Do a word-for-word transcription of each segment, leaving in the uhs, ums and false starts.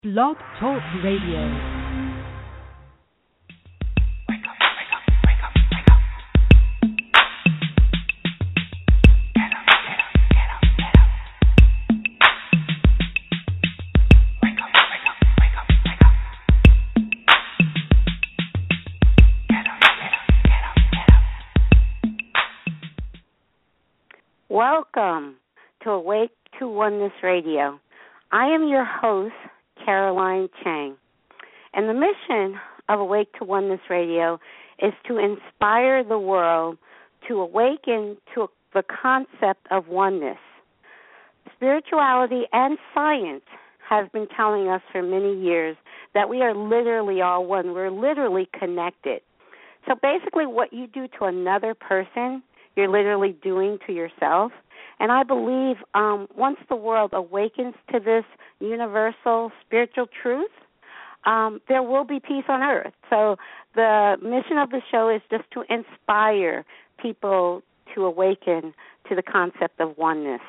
Blog Talk Radio. Welcome to Awake to Oneness Radio. I am your host, Caroline Chang, and the mission of Awake to Oneness Radio is to inspire the world to awaken to the concept of oneness. Spirituality and science have been telling us for many years that we are literally all one. We're literally connected. So basically what you do to another person, you're literally doing to yourself. And I believe um, once the world awakens to this universal spiritual truth, um, there will be peace on earth. So the mission of the show is just to inspire people to awaken to the concept of oneness.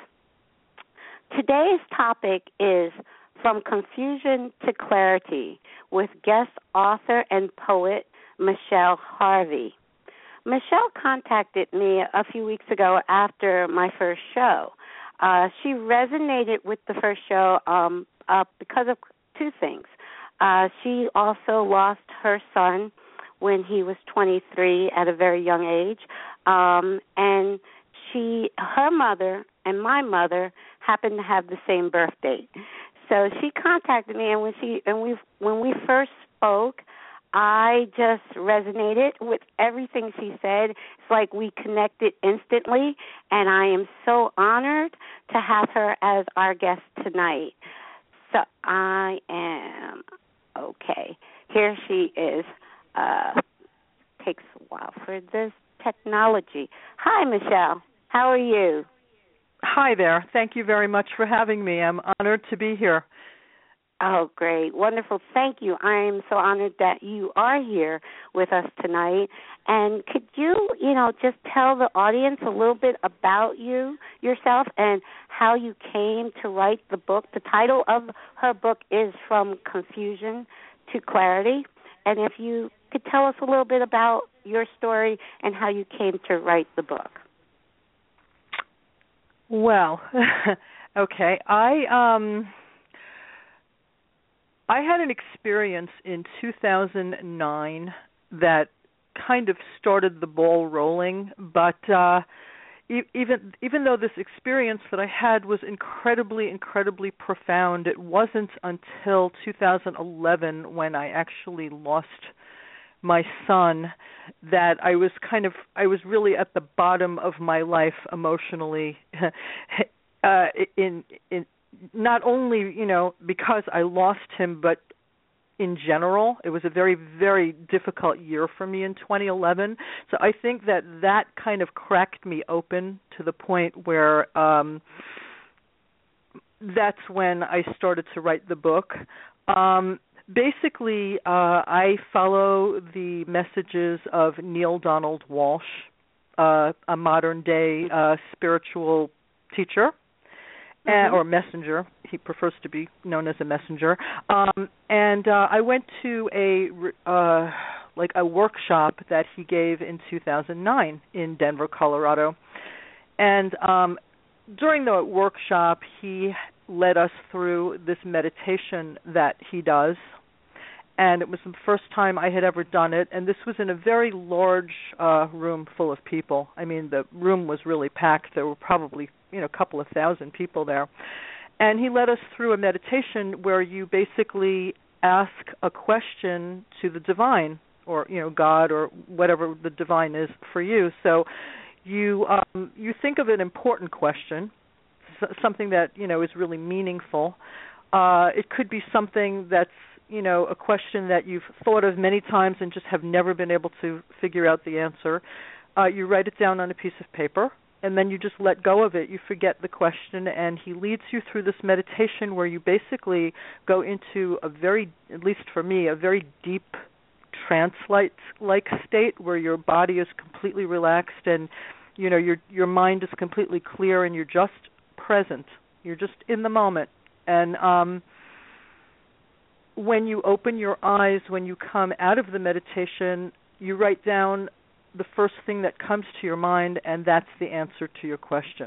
Today's topic is From Confusion to Clarity with guest author and poet Michelle Harvey. Michelle contacted me a few weeks ago after my first show. Uh, she resonated with the first show um, uh, because of two things. Uh, she also lost her son when he was twenty-three at a very young age, um, and she, her mother and my mother happened to have the same birth date. So she contacted me, and when she and we when we first spoke, I just resonated with everything she said. It's like we connected instantly, and I am so honored to have her as our guest tonight. So I am, okay, here she is. Uh, takes a while for this technology. Hi, Michelle. How are you? Hi there. Thank you very much for having me. I'm honored to be here. Oh, great. Wonderful. Thank you. I am so honored that you are here with us tonight. And could you, you know, just tell the audience a little bit about you, yourself, and how you came to write the book? The title of her book is From Confusion to Clarity. And if you could tell us a little bit about your story and how you came to write the book. Well, okay. I um I had an experience in two thousand nine that kind of started the ball rolling, but uh, e- even even though this experience that I had was incredibly, incredibly profound, it wasn't until two thousand eleven when I actually lost my son that I was kind of, I was really at the bottom of my life emotionally uh, in in not only, you know, because I lost him, but in general, it was a very, very difficult year for me in twenty eleven. So I think that that kind of cracked me open to the point where um, that's when I started to write the book. Um, basically, uh, I follow the messages of Neale Donald Walsch, uh, a modern-day uh, spiritual teacher. Mm-hmm. Uh, or messenger. He prefers to be known as a messenger. Um, and uh, I went to a uh, like a workshop that he gave in two thousand nine in Denver, Colorado. And um, during the workshop, he led us through this meditation that he does. And it was the first time I had ever done it. And this was in a very large uh, room full of people. I mean, the room was really packed. There were probably you know, a couple of thousand people there. And he led us through a meditation where you basically ask a question to the divine or, you know, God or whatever the divine is for you. So you um, you think of an important question, something that, you know, is really meaningful. Uh, it could be something that's, you know, a question that you've thought of many times and just have never been able to figure out the answer. Uh, you write it down on a piece of paper, and then you just let go of it. You forget the question, and he leads you through this meditation where you basically go into a very, at least for me, a very deep trance-like state where your body is completely relaxed and, you know, your your mind is completely clear and you're just present. You're just in the moment. And um, when you open your eyes, when you come out of the meditation, you write down the first thing that comes to your mind, and that's the answer to your question.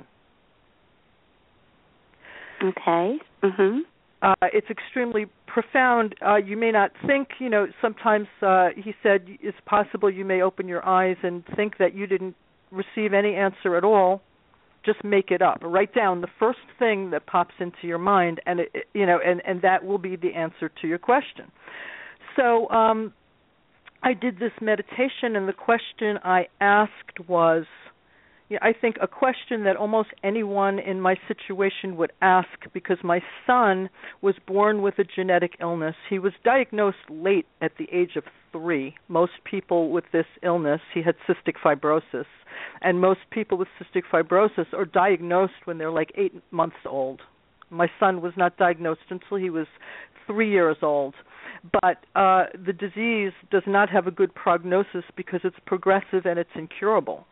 Okay. Mhm. Uh, it's extremely profound. Uh, you may not think, you know, sometimes uh, he said it's possible you may open your eyes and think that you didn't receive any answer at all. Just make it up. Write down the first thing that pops into your mind, and it, you know, and, and that will be the answer to your question. So um, I did this meditation, and the question I asked was, yeah, I think a question that almost anyone in my situation would ask, because my son was born with a genetic illness. He was diagnosed late at the age of three. Most people with this illness, he had cystic fibrosis, and most people with cystic fibrosis are diagnosed when they're like eight months old. My son was not diagnosed until he was three years old. But uh, the disease does not have a good prognosis because it's progressive and it's incurable.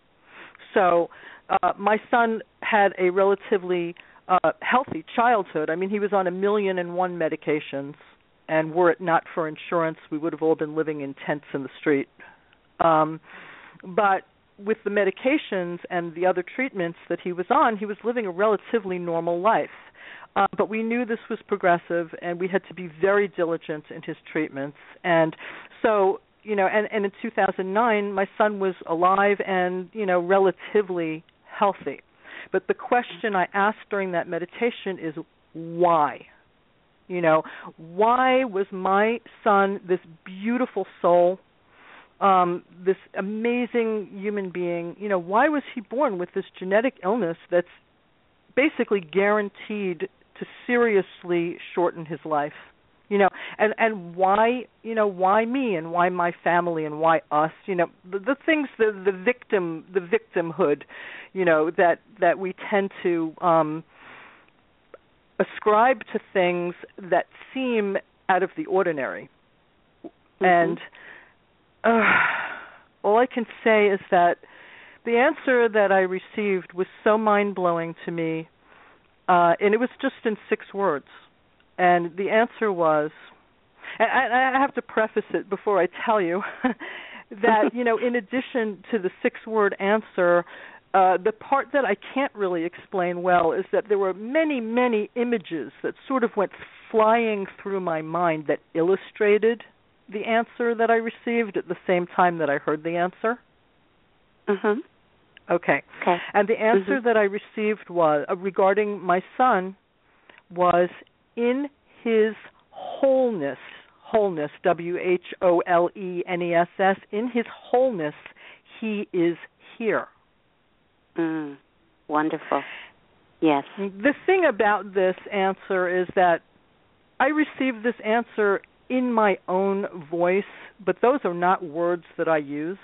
So uh, my son had a relatively uh, healthy childhood. I mean, he was on a million and one medications, and were it not for insurance, we would have all been living in tents in the street. Um, but with the medications and the other treatments that he was on, he was living a relatively normal life. Uh, but we knew this was progressive, and we had to be very diligent in his treatments. And so, you know, and, and in two thousand nine, my son was alive and, you know, relatively healthy. But the question I asked during that meditation is why? You know, why was my son, this beautiful soul, um, this amazing human being, you know, why was he born with this genetic illness that's basically guaranteed to seriously shorten his life? You know, and, and why, you know, why me and why my family and why us, you know, the, the things, the, the victim, the victimhood, you know, that, that we tend to um, ascribe to things that seem out of the ordinary. Mm-hmm. And uh, all I can say is that the answer that I received was so mind-blowing to me, uh, and it was just in six words. And the answer was, and I, I have to preface it before I tell you, that, you know, in addition to the six-word answer, uh, the part that I can't really explain well is that there were many, many images that sort of went flying through my mind that illustrated the answer that I received at the same time that I heard the answer. Mm-hmm. Okay. Okay. And the answer mm-hmm. that I received was, uh, regarding my son, was in his wholeness, wholeness, W H O L E N E S S, in his wholeness, he is here. Mm, wonderful. Yes. The thing about this answer is that I received this answer in my own voice, but those are not words that I use.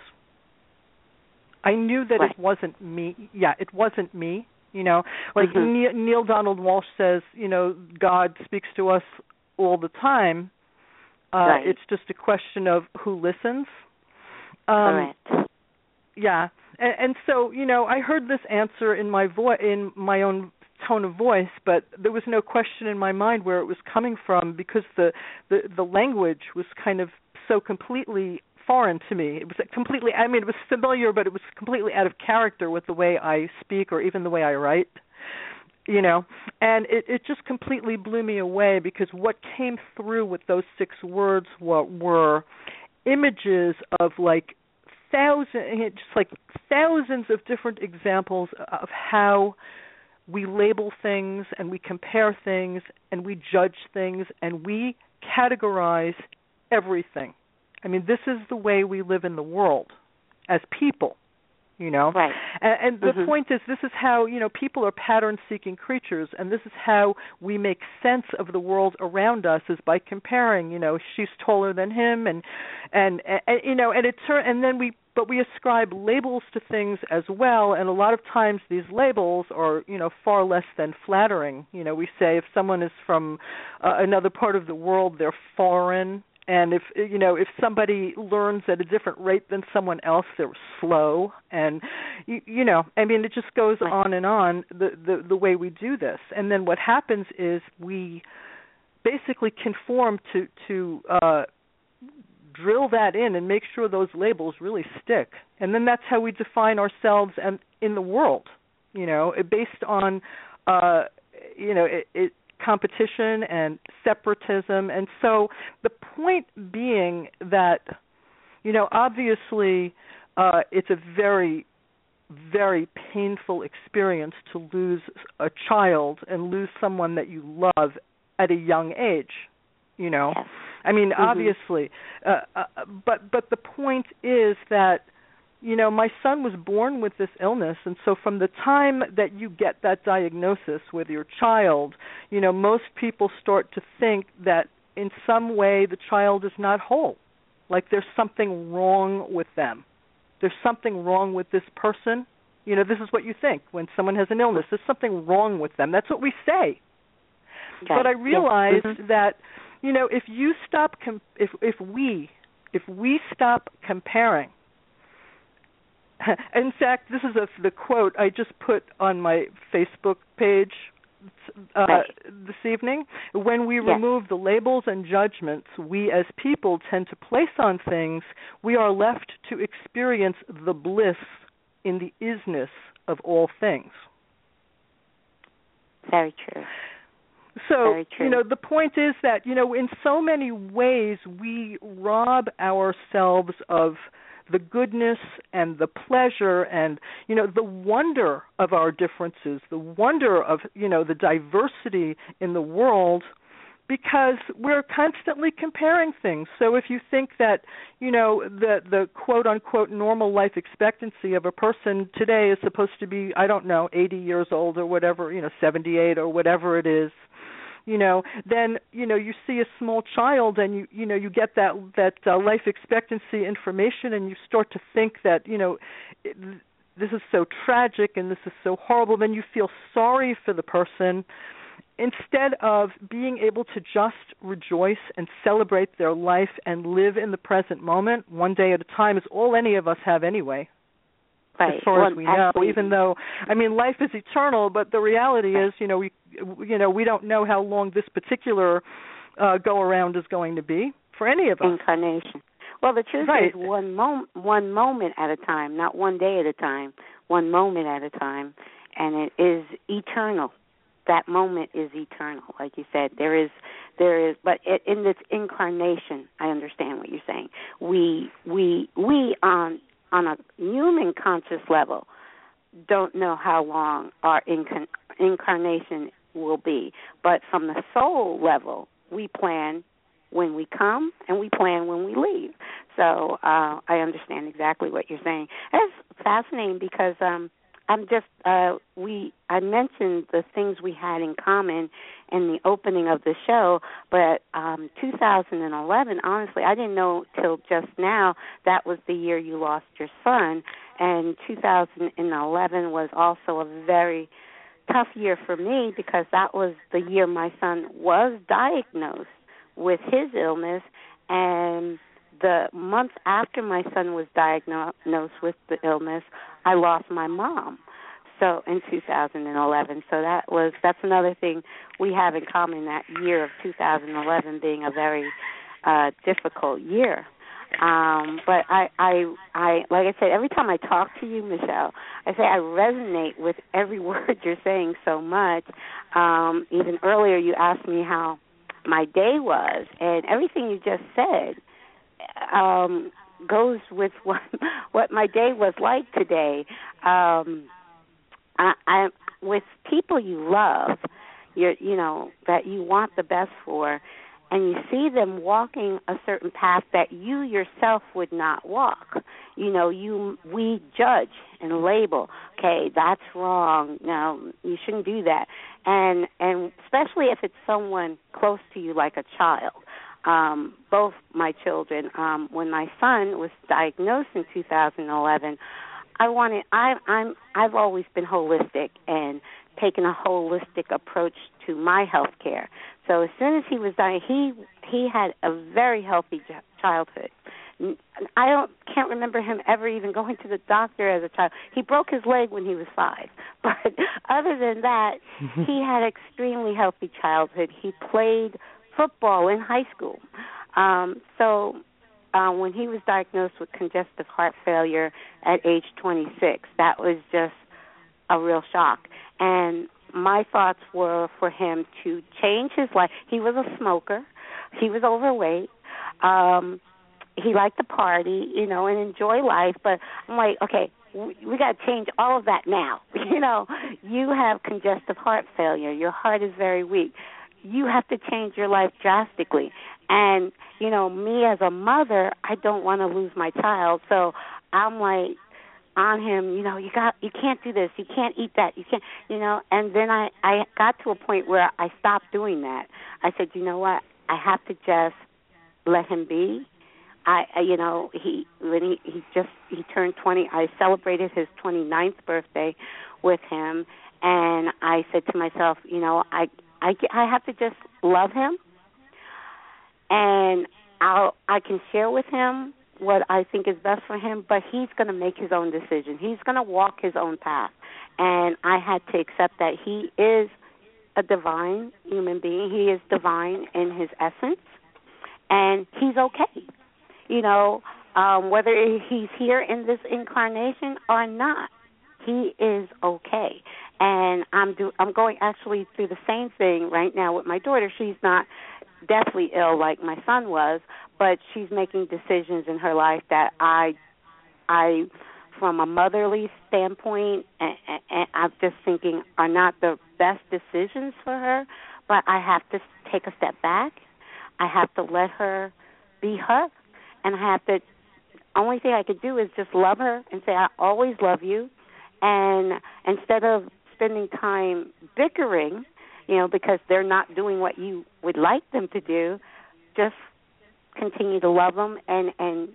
I knew that right. it wasn't me. Yeah, it wasn't me. You know, like mm-hmm. Neil, Neil Donald Walsch says, you know, God speaks to us all the time. Uh, right. It's just a question of who listens. Um, Correct. Yeah, and, and so, you know, I heard this answer in my vo- in my own tone of voice, but there was no question in my mind where it was coming from, because the, the, the language was kind of so completely foreign to me. It was completely, I mean, it was familiar, but it was completely out of character with the way I speak or even the way I write, you know. And it, it just completely blew me away, because what came through with those six words were, were images of like thousands, just like thousands of different examples of how we label things and we compare things and we judge things and we categorize everything. I mean, this is the way we live in the world as people, you know. Right. And, and the mm-hmm. point is, this is how, you know, people are pattern-seeking creatures, and this is how we make sense of the world around us, is by comparing. You know, she's taller than him, and and, and you know, and it turn, and then we, but we ascribe labels to things as well, and a lot of times these labels are, you know, far less than flattering. You know, we say if someone is from uh, another part of the world, they're foreign. And if, you know, if somebody learns at a different rate than someone else, they're slow. And, you, you know, I mean, it just goes on and on, the, the, the way we do this. And then what happens is we basically conform to to uh, drill that in and make sure those labels really stick. And then that's how we define ourselves and in the world, you know, based on, uh, you know, it, it, competition and separatism. And so the point being that, you know, obviously uh, it's a very, very painful experience to lose a child and lose someone that you love at a young age, you know. Yes. I mean, mm-hmm. obviously, uh, uh, but but the point is that, you know, my son was born with this illness, and so from the time that you get that diagnosis with your child, you know, most people start to think that in some way the child is not whole, like there's something wrong with them. There's something wrong with this person. You know, this is what you think when someone has an illness. There's something wrong with them. That's what we say. Okay. But I realize yes. mm-hmm. that, you know, if you stop, com- if if we, if we stop comparing. In fact, this is a, the quote I just put on my Facebook page uh, right. this evening. When we yes. remove the labels and judgments we as people tend to place on things, we are left to experience the bliss in the isness of all things. Very true. So, Very true. you know, the point is that, you know, in so many ways we rob ourselves of the goodness and the pleasure and, you know, the wonder of our differences, the wonder of, you know, the diversity in the world, because we're constantly comparing things. So if you think that, you know, the the quote-unquote normal life expectancy of a person today is supposed to be, I don't know, eighty years old or whatever, you know, seventy-eight or whatever it is, you know, then, you know, you see a small child and you, you know, you get that that uh, life expectancy information and you start to think that, you know, it, this is so tragic and this is so horrible. Then you feel sorry for the person instead of being able to just rejoice and celebrate their life and live in the present moment, one day at a time, is all any of us have anyway. Right. As far well, as we know, actually, even though, I mean, life is eternal, but the reality is, you know, we, you know, we don't know how long this particular uh, go around is going to be for any of us. Incarnation. Well, the truth right. is, one mom- one moment at a time, not one day at a time, one moment at a time, and it is eternal. That moment is eternal, like you said. There is, there is, but it, in this incarnation, I understand what you're saying. We, we, we on. on a human conscious level, don't know how long our inc- incarnation will be. But from the soul level, we plan when we come and we plan when we leave. So uh, I understand exactly what you're saying. It's fascinating because um, I'm just, uh, we, I mentioned the things we had in common in the opening of the show, but um, two thousand eleven, honestly, I didn't know till just now that was the year you lost your son, and two thousand eleven was also a very tough year for me because that was the year my son was diagnosed with his illness, and the month after my son was diagnosed with the illness, I lost my mom. So in two thousand eleven, so that was that's another thing we have in common, that year of two thousand eleven being a very uh, difficult year. Um, but I, I, I, like I said, every time I talk to you, Michelle, I say I resonate with every word you're saying so much. Um, even earlier, you asked me how my day was, and everything you just said um, goes with what what my day was like today. Um, I, I with people you love, you you know, that you want the best for, and you see them walking a certain path that you yourself would not walk. You know, you we judge and label. Okay, that's wrong. No, you shouldn't do that. And and especially if it's someone close to you, like a child. Um, both my children. Um, when my son was diagnosed in two thousand eleven. I wanted. I, I'm. I've always been holistic and taken a holistic approach to my health care. So as soon as he was dying, he he had a very healthy childhood. I don't can't remember him ever even going to the doctor as a child. He broke his leg when he was five, but other than that, he had extremely healthy childhood. He played football in high school. Um, so uh, when he was diagnosed with congestive heart failure at age twenty-six, that was just a real shock. And my thoughts were for him to change his life. He was a smoker. He was overweight. Um, he liked to party, you know, and enjoy life. But I'm like, okay, we, we got to change all of that now. You know, you have congestive heart failure. Your heart is very weak. You have to change your life drastically. And, you know, me as a mother, I don't want to lose my child. So I'm like on him, you know, you got, you can't do this. You can't eat that. You can't, you know. And then I, I got to a point where I stopped doing that. I said, you know what, I have to just let him be. I, I you know, he when he, he just he turned twenty. I celebrated his twenty-ninth birthday with him, and I said to myself, you know, I I, I have to just love him, and I'll I can share with him what I think is best for him, but he's going to make his own decision. He's going to walk his own path, and I had to accept that he is a divine human being. He is divine in his essence, and he's okay. You know, um, whether he's here in this incarnation or not, he is okay. And I'm do I'm going actually through the same thing right now with my daughter. She's not deathly ill like my son was, but she's making decisions in her life that I, I, from a motherly standpoint, and, and I'm just thinking are not the best decisions for her. But I have to take a step back. I have to let her be her. And I have to, only thing I could do is just love her and say, I always love you. And instead of spending time bickering, you know, because they're not doing what you would like them to do, just continue to love them and, and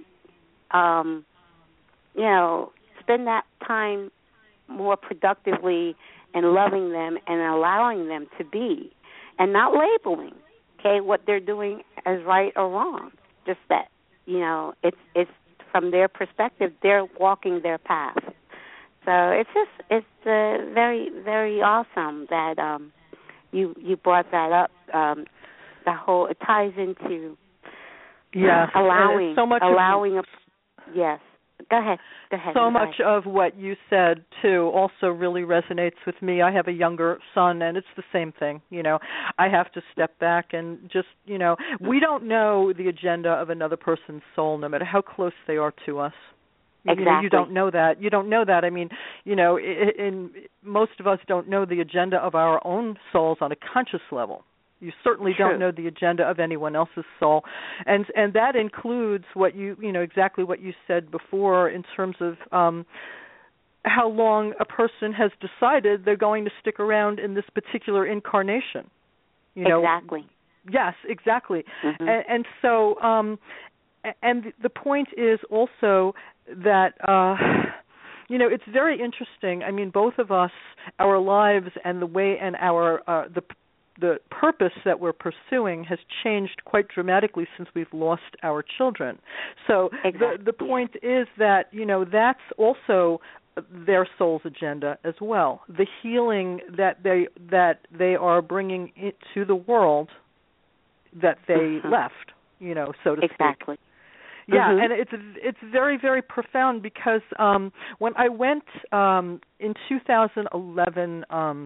um, you know, spend that time more productively in loving them and allowing them to be and not labeling, okay, what they're doing as right or wrong. Just that. You know, it's it's from their perspective, they're walking their path. So it's just it's uh, very very awesome that um, you you brought that up. Um, the whole it ties into yes, allowing so much allowing of, a yes. Go ahead. Go ahead. So Go much ahead. of what you said, too, also really resonates with me. I have a younger son, and it's the same thing. You know, I have to step back and just, you know, we don't know the agenda of another person's soul, no matter how close they are to us. Exactly. You know, you don't know that. You don't know that. I mean, you know, in, most of us don't know the agenda of our own souls on a conscious level. You certainly True. don't know the agenda of anyone else's soul, and and that includes what you you know exactly what you said before in terms of um, how long a person has decided they're going to stick around in this particular incarnation. You know, exactly. Yes, exactly. Mm-hmm. And, and so, um, and the point is also that. Uh, You know, it's very interesting. I mean, both of us, our lives and the way and our uh, the the purpose that we're pursuing has changed quite dramatically since we've lost our children. So exactly. the the point is that, you know, that's also their soul's agenda as well. The healing that they that they are bringing into the world that they mm-hmm. left, you know, so to exactly. speak. Yeah, mm-hmm. and it's it's very, very profound because um, when I went um, in two thousand eleven um,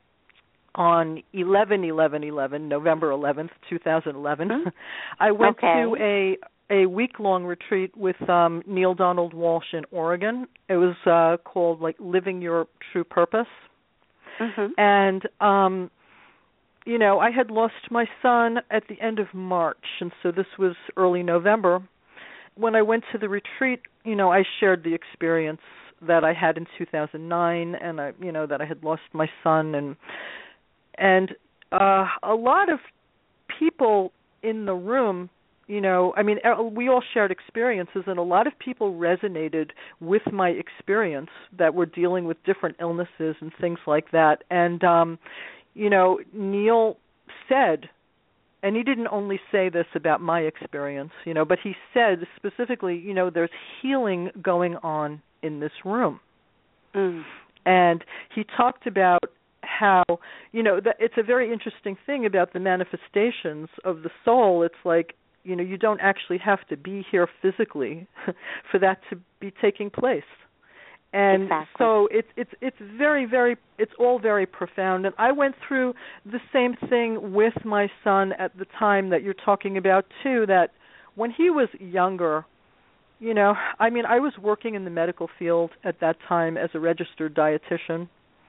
on eleven eleven eleven, November eleventh, two thousand eleven, mm-hmm. I went okay. to a a week-long retreat with um, Neale Donald Walsch in Oregon. It was uh, called like Living Your True Purpose, mm-hmm. and um, you know, I had lost my son at the end of March, and so this was early November. When I went to the retreat, you know, I shared the experience that I had in two thousand nine, and I, you know, that I had lost my son, and and uh, a lot of people in the room, you know, I mean, we all shared experiences, and a lot of people resonated with my experience that were dealing with different illnesses and things like that. And um, you know, Neale said. And he didn't only say this about my experience, you know, but he said specifically, you know, there's healing going on in this room. Mm. And he talked about how, you know, that it's a very interesting thing about the manifestations of the soul. It's like, you know, you don't actually have to be here physically for that to be taking place. And exactly. so it's it's it's very, very, it's all very profound. And I went through the same thing with my son at the time that you're talking about too, that when he was younger, you know, I mean, I was working in the medical field at that time as a registered dietitian.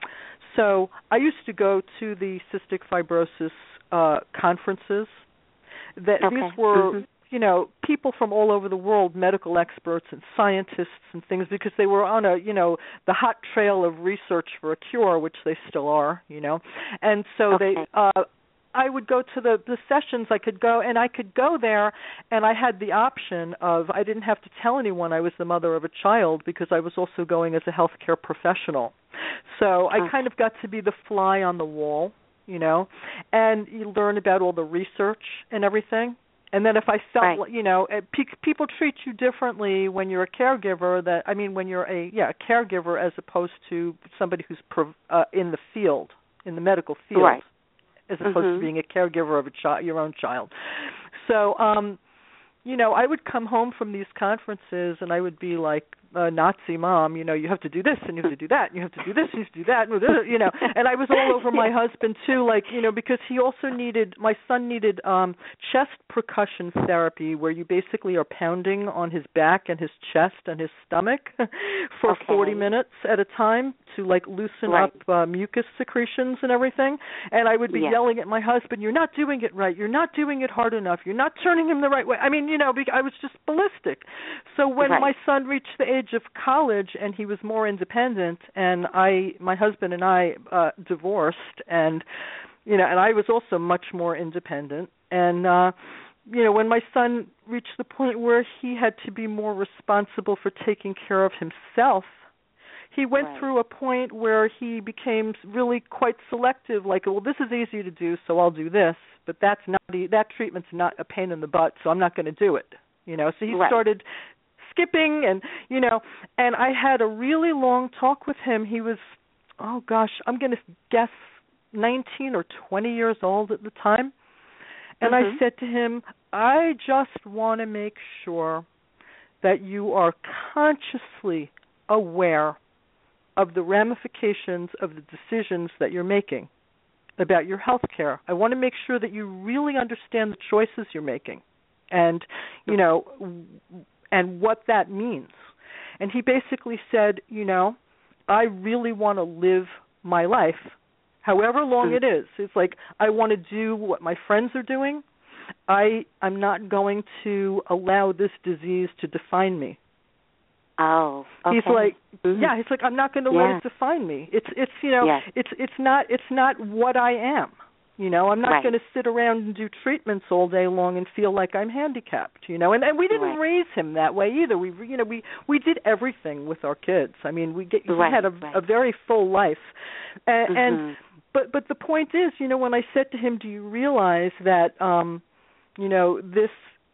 So I used to go to the cystic fibrosis uh, conferences. That okay. These were, mm-hmm. you know, people from all over the world, medical experts and scientists and things, because they were on a, you know, the hot trail of research for a cure, which they still are, you know. And so okay. they, uh, I would go to the, the sessions. I could go, and I could go there, and I had the option of, I didn't have to tell anyone I was the mother of a child because I was also going as a healthcare professional. So I kind of got to be the fly on the wall, you know, and you learn about all the research and everything. And then if I felt, right. you know, people treat you differently when you're a caregiver. That I mean, when you're a yeah a caregiver as opposed to somebody who's uh, in the field, in the medical field, right. as opposed mm-hmm. to being a caregiver of a child, your own child. So, um, you know, I would come home from these conferences and I would be like a Nazi mom, you know, you have to do this and you have to do that and you have to do this and you have to do that, and, you know, and I was all over my husband too, like, you know, because he also needed, my son needed um, chest percussion therapy where you basically are pounding on his back and his chest and his stomach for okay. forty minutes at a time to like loosen right. up uh, mucus secretions and everything. And I would be yeah. yelling at my husband, you're not doing it right, you're not doing it hard enough, you're not turning him the right way. I mean, you know, I was just ballistic. So when right. my son reached the age of college and he was more independent, and I, my husband and I uh, divorced, and you know, and I was also much more independent. And uh, you know, when my son reached the point where he had to be more responsible for taking care of himself, he went right. through a point where he became really quite selective. Like, well, this is easy to do, so I'll do this. But that's not that treatment's not a pain in the butt, so I'm not going to do it. You know, so he right. started skipping, and you know, and I had a really long talk with him. He was, oh gosh, I'm going to guess nineteen or twenty years old at the time. And mm-hmm. I said to him, I just want to make sure that you are consciously aware of the ramifications of the decisions that you're making about your health care. I want to make sure that you really understand the choices you're making and, you know, and what that means. And he basically said, you know, I really want to live my life, however long mm-hmm. it is. It's like, I want to do what my friends are doing. I, I'm not going to allow this disease to define me. Oh, okay. He's like, mm-hmm. yeah, he's like, I'm not going to yeah. let it define me. It's, it's, you know, yes. it's, it's not, it's not what I am. You know, I'm not right. going to sit around and do treatments all day long and feel like I'm handicapped. You know, and, and we didn't right. raise him that way either. We, you know, we we did everything with our kids. I mean, we get, right. he had a, right. a very full life, and, mm-hmm. and but but the point is, you know, when I said to him, do you realize that, um, you know, this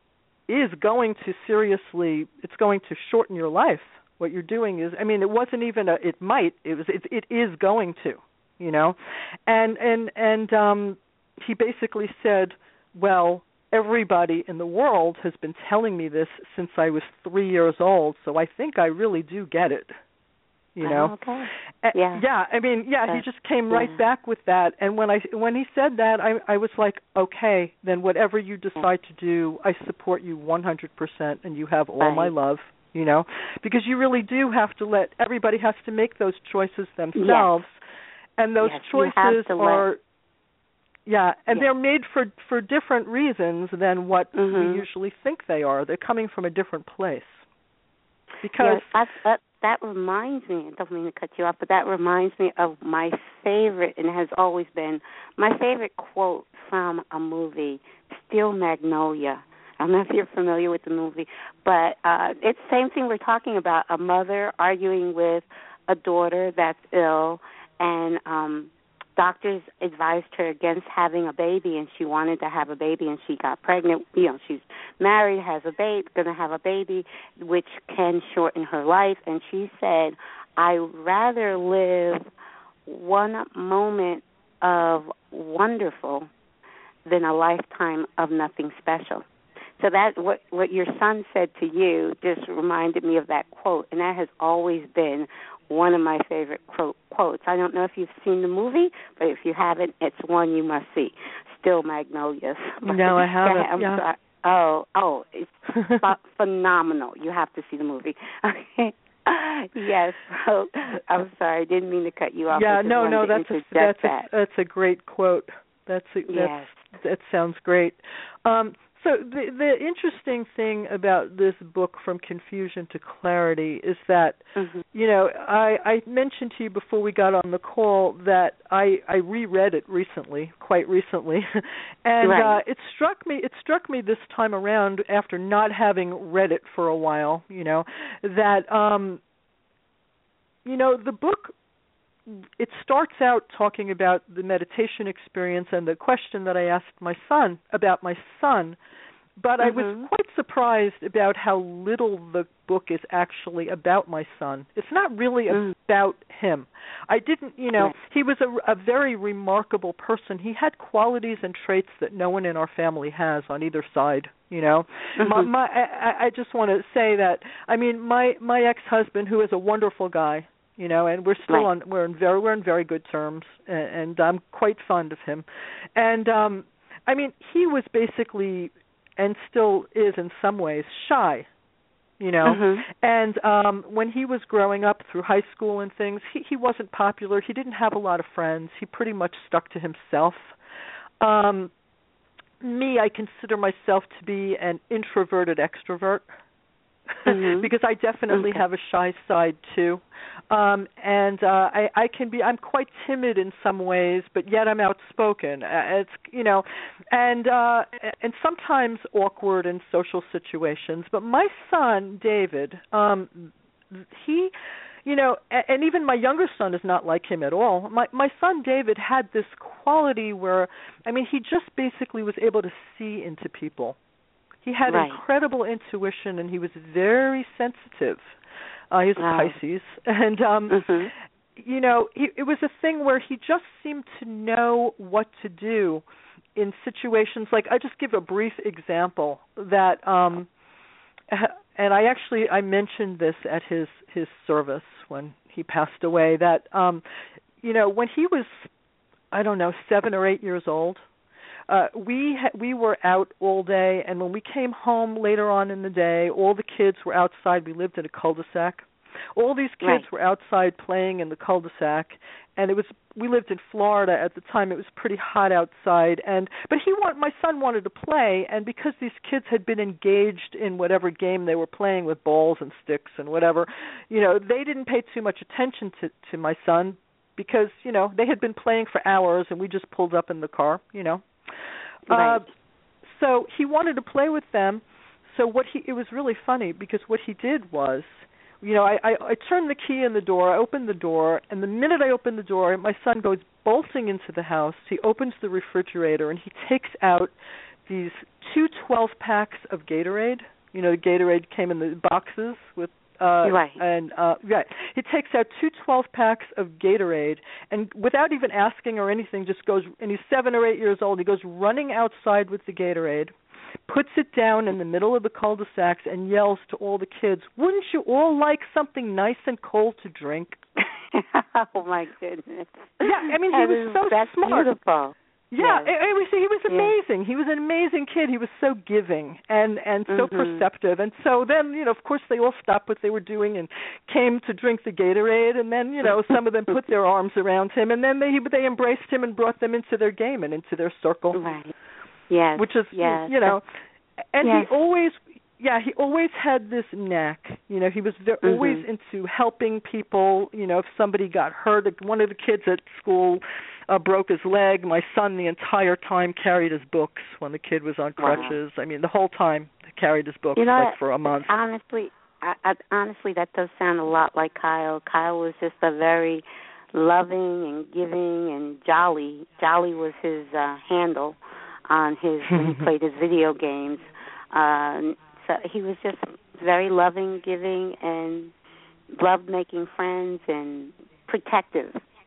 is going to seriously, it's going to shorten your life. What you're doing is, I mean, it wasn't even a, it might, it was, it, it is going to, you know, and, and, and, um, he basically said, well, everybody in the world has been telling me this since I was three years old, so I think I really do get it, you know. Oh, okay. Yeah. Yeah, I mean, yeah, uh, he just came yeah. right back with that, and when I, when he said that, I, I was like, okay, then whatever you decide to do, I support you one hundred percent, and you have all right. my love. You know, because you really do have to let, everybody has to make those choices themselves. Yes. And those yes, choices are, let... yeah, and yes. they're made for, for different reasons than what mm-hmm. we usually think they are. They're coming from a different place. Because yes, that's, that, that reminds me, I don't mean to cut you off, but that reminds me of my favorite, and has always been, my favorite quote from a movie, Steel Magnolia. I don't know if you're familiar with the movie, but uh, it's the same thing we're talking about, a mother arguing with a daughter that's ill, and um, doctors advised her against having a baby, and she wanted to have a baby, and she got pregnant. You know, she's married, has a baby, going to have a baby, which can shorten her life, and she said, I'd rather live one moment of wonderful than a lifetime of nothing special. So that what what your son said to you just reminded me of that quote, and that has always been one of my favorite quote, quotes. I don't know if you've seen the movie, but if you haven't, it's one you must see. Still Magnolias. No, I haven't. I'm yeah. sorry. Oh, oh, it's ph- phenomenal. You have to see the movie. Okay. Yes. So, I'm sorry. I didn't mean to cut you off. Yeah, I just no, no, wanted to that's a, interject that's a, that. that's a great quote. That's a, Yes. that's, that sounds great. Um, so the the interesting thing about this book, From Confusion to Clarity, is that Mm-hmm. you know I, I mentioned to you before we got on the call that I, I reread it recently, quite recently, and Right. uh, it struck me it struck me this time around after not having read it for a while, you know, that um, you know the book. It starts out talking about the meditation experience and the question that I asked my son about my son, but mm-hmm. I was quite surprised about how little the book is actually about my son. It's not really mm. about him. I didn't, you know, he was a, a very remarkable person. He had qualities and traits that no one in our family has on either side. You know, mm-hmm. my, my I, I just want to say that. I mean, my my ex-husband, who is a wonderful guy. You know, and we're still right. on. We're in very, we're in very good terms, and, and I'm quite fond of him. And um, I mean, he was basically, and still is in some ways, shy. You know, mm-hmm. and um, when he was growing up through high school and things, he, he wasn't popular. He didn't have a lot of friends. He pretty much stuck to himself. Um, me, I consider myself to be an introverted extrovert. Mm-hmm. Because I definitely okay. have a shy side too, um, and uh, I, I can be. I'm quite timid in some ways, but yet I'm outspoken. Uh, it's you know, and uh, and sometimes awkward in social situations. But my son David, um, he, you know, and, and even my younger son is not like him at all. My my son David had this quality where, I mean, he just basically was able to see into people. He had right. incredible intuition, and he was very sensitive. Uh, he's wow. a Pisces, and um, mm-hmm. you know, he, it was a thing where he just seemed to know what to do in situations. Like, I just give a brief example that, um, and I actually I mentioned this at his his service when he passed away. That um, you know, when he was, I don't know, seven or eight years old. Uh, we ha- we were out all day, and when we came home later on in the day, all the kids were outside. We lived in a cul-de-sac. All these kids right. were outside playing in the cul-de-sac, and it was. We lived in Florida at the time. It was pretty hot outside, and but he want my son wanted to play, and because these kids had been engaged in whatever game they were playing with balls and sticks and whatever, you know, they didn't pay too much attention to to my son because you know they had been playing for hours, and we just pulled up in the car, you know. Right. Uh, so he wanted to play with them. So what he it was really funny because what he did was, you know, I, I, I turned the key in the door, I opened the door, and the minute I opened the door, my son goes bolting into the house. He opens the refrigerator and he takes out these two twelve-packs of Gatorade. You know, the Gatorade came in the boxes with Uh, right. And uh, right, he takes out two twelve-packs of Gatorade, and without even asking or anything, just goes. And he's seven or eight years old. He goes running outside with the Gatorade, puts it down in the middle of the cul-de-sacs, and yells to all the kids, "Wouldn't you all like something nice and cold to drink?" Oh my goodness! Yeah, I mean he that was is, so that's smart. Beautiful. Yeah, yes. it, it was, he was yes. amazing. He was an amazing kid. He was so giving and, and so mm-hmm. perceptive. And so then, you know, of course, they all stopped what they were doing and came to drink the Gatorade. And then, you know, some of them put their arms around him. And then they they embraced him and brought them into their game and into their circle. Right. Yes. Which is, yes. you know, and yes. he always... Yeah, he always had this knack. You know, he was very, mm-hmm. always into helping people. You know, if somebody got hurt, one of the kids at school uh, broke his leg. My son, the entire time, carried his books when the kid was on crutches. Wow. I mean, the whole time he carried his books, you know, like for a month. Honestly, I, I, honestly, that does sound a lot like Kyle. Kyle was just a very loving and giving and jolly. Jolly was his uh, handle on his when he played his video games. Uh, So he was just very loving, giving, and loved making friends and protective.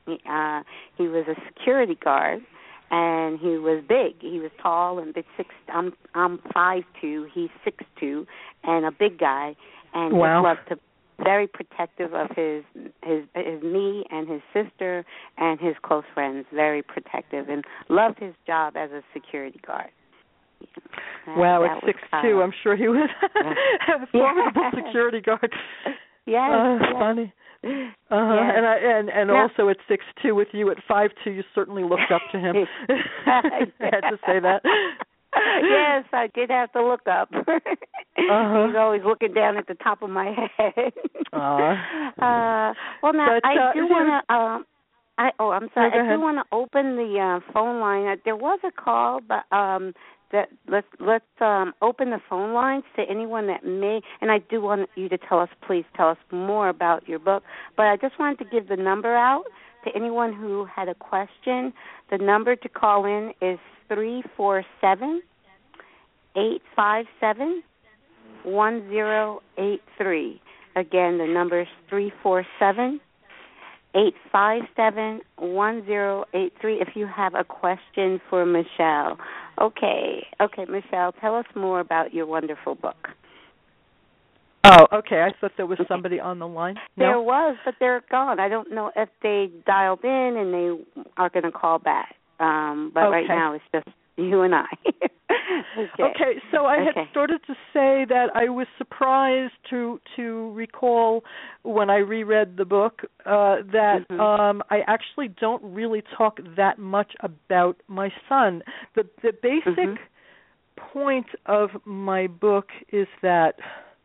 Uh, he was a security guard, and he was big. He was tall and big. Six. I'm I'm five two. He's six two, and a big guy. And wow. just loved to, very protective of his his his me and his sister and his close friends. Very protective, and loved his job as a security guard. That, wow, that at six two, I'm sure he was a formidable yeah. security guard. Yes, uh, yes. funny. Uh-huh. Yes. And I, and and now, also at six two with you at five two, you certainly looked up to him. I had to say that. Yes, I did have to look up. Uh-huh. He's always looking down at the top of my head. uh, uh, well, now but, I uh, do want to. Um, I oh, I'm sorry. No, I do want to open the uh, phone line. Uh, there was a call, but um, that let's let's um, open the phone lines to anyone that may. And I do want you to tell us, please tell us more about your book. But I just wanted to give the number out to anyone who had a question. The number to call in is three four seven, eight five seven, one zero eight three. Again, the number is three four seven, eight five seven, one zero eight three if you have a question for Michelle. Okay, okay, Michelle, tell us more about your wonderful book. Oh, okay. I thought there was somebody on the line. No? There was, but they're gone. I don't know if they dialed in and they are going to call back. Um, but okay. right now it's just you and I. okay. okay, so I okay. had started to say that I was surprised to to recall when I reread the book uh, that mm-hmm. um, I actually don't really talk that much about my son. The the basic mm-hmm. point of my book is that,